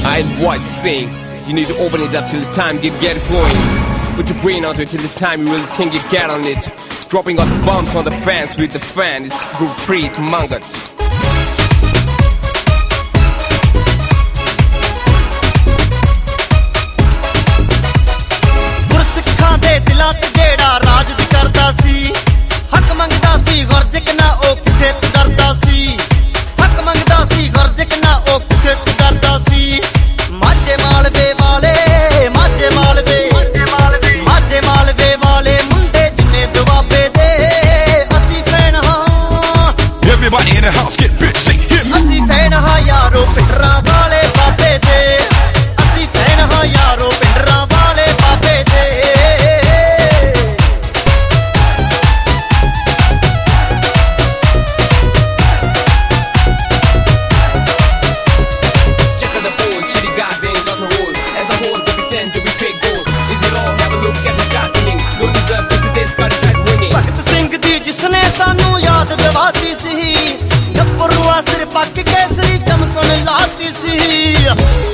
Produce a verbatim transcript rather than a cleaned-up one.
I ain't what sing. You need to open it up till the time get get it flowing. Put your brain onto it till the time you really think you get on it. Dropping out the bombs on the fans with the fan. It's Gurpreet Mangat. ਗੁਰਸਿੱਖਾਂ ਦੇ ਦਿਲਾਂ ਤੇ ਜਿਹੜਾ ਰਾਜ ਵੀ ਕਰਦਾ ਸੀ, ਹੱਕ ਮੰਗਦਾ ਸੀ ਗੁਰਜ ਕਿਨਾ ਉਹ ਕਿਸੇ ਤੋਂ ਡਰਦਾ ਸੀ, ਹੱਕ ਮੰਗਦਾ ਸੀ ਗੁਰਜ ਕਿਨਾ ਉਹ ਕਿਸੇ ਤੋਂ ਡਰਦਾ ਸੀ। ਮਾਝੇ ਮਾਲਵੇ ਵਾਲੇ ਮਾਝੇ ਮਾਲਵੇ ਮਾਝੇ ਮਾਲਵੇ ਵਾਲੇ ਮੁੰਡੇ ਜਿੰਨੇ ਦੁਆਬੇ ਦੇ ਅਸੀਂ ਫੈਨ ਹਾਂ। Everybody in the house get bitch sing hit me। ਅਸੀਂ ਫੈਨ ਹਾਂ ਯਾਰੋ ਪਿੰਡਰਾਂ ਵਾਲੇ ਬਾਬੇ ਦੇ, ਅਸੀਂ ਫੈਨ ਹਾਂ ਯਾਰੋ ਪਿੰਡਰਾਂ ਵਾਲੇ ਬਾਬੇ ਦੇ। ਜਿਸਨੇ ਸਾਨੂੰ ਯਾਦ ਦਿਵਾਤੀ ਸੀ, ਗੱਭਰੂਆ ਸਿਰ ਪੱਕ ਕੇਸਰੀ ਚਮਕਣ ਲਾਤੀ ਸੀ।